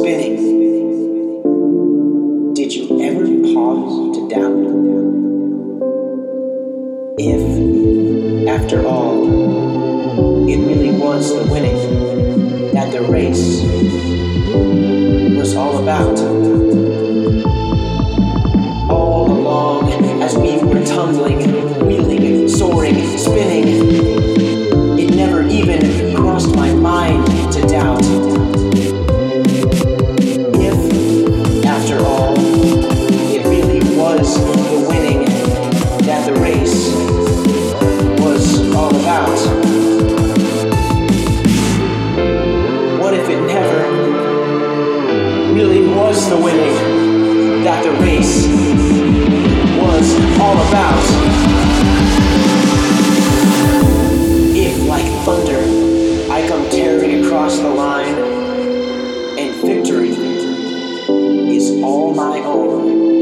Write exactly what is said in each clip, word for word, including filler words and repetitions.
spinning. Did you ever pause to doubt if, after all, it really was the winning that the race was all about? All along, as we were tumbling, wheeling, soaring, spinning, it never even crossed my mind to doubt if, after all, it really was the winning that the race was all about. What if it never really was the winning that the race was all about? If, like thunder, I come tearing across the line, and victory is all my own,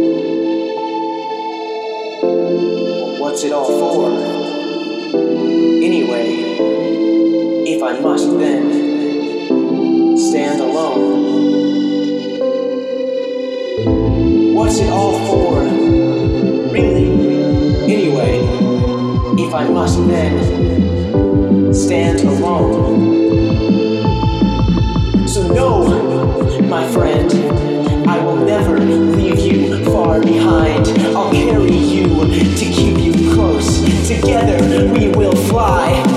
what's it all for? Anyway, if I must then stand alone, what's it all for? Really? Anyway, if I must then stand alone. So no, my friend, I will never leave you far behind. I'll carry you to keep you close. Together we will fly.